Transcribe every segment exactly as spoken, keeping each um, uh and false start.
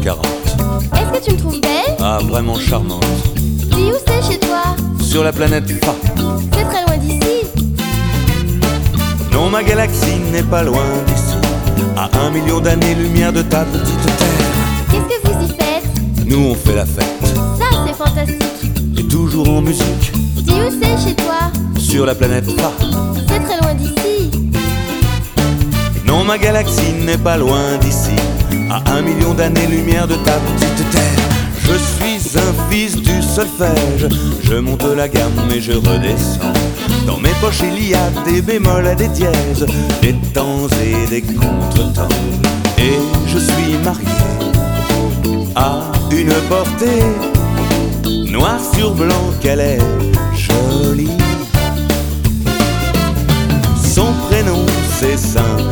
quarante. Est-ce que tu me trouves belle? Ah, vraiment charmante. Dis où c'est chez toi? Sur la planète Fa. C'est très loin d'ici. Non, ma galaxie n'est pas loin d'ici. À un million d'années-lumière de ta petite terre. Qu'est-ce que vous y faites? Nous on fait la fête. Ça c'est fantastique. Et toujours en musique. Dis où c'est chez toi? Sur la planète Fa. C'est très loin d'ici. Non, ma galaxie n'est pas loin d'ici. À un million d'années-lumière de ta petite terre. Je suis un fils du solfège. Je monte la gamme et je redescends. Dans mes poches il y a des bémols et des dièses, des temps et des contretemps. Et je suis marié à une portée. Noir sur blanc qu'elle est jolie. Son prénom c'est Symphonie.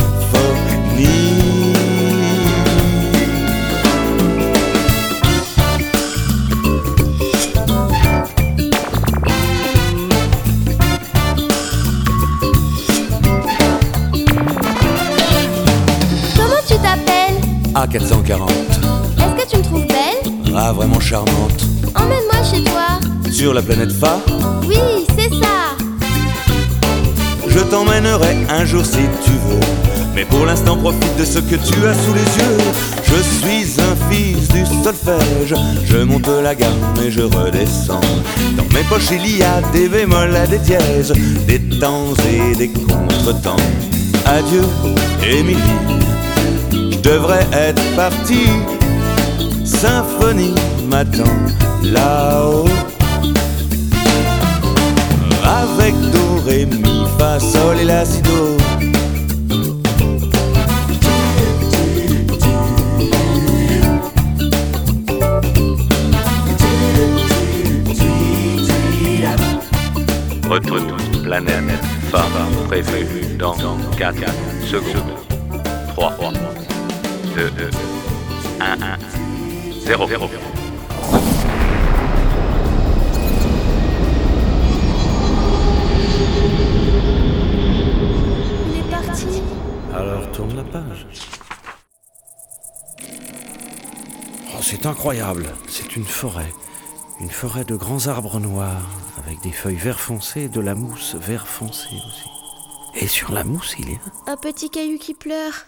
A quatre cent quarante. Est-ce que tu me trouves belle? Ah, vraiment charmante. Emmène-moi chez toi. Sur la planète Fa. Oui, c'est ça. Je t'emmènerai un jour si tu veux. Mais pour l'instant profite de ce que tu as sous les yeux. Je suis un fils du solfège. Je monte la gamme et je redescends. Dans mes poches il y a des bémols et des dièses, des temps et des contretemps. Adieu, Émilie, je devrais être parti. Symphonie m'attend là-haut. Avec do, ré, mi, fa, sol et la, si, do. Retour planète Fa prévu dans quatre secondes. trois, deux, un, un, zéro. Il est parti. Alors tourne la page. Oh, c'est incroyable. C'est une forêt. Une forêt de grands arbres noirs, avec des feuilles vert foncé et de la mousse vert foncé aussi. Et sur la mousse, il y a Un petit caillou qui pleure.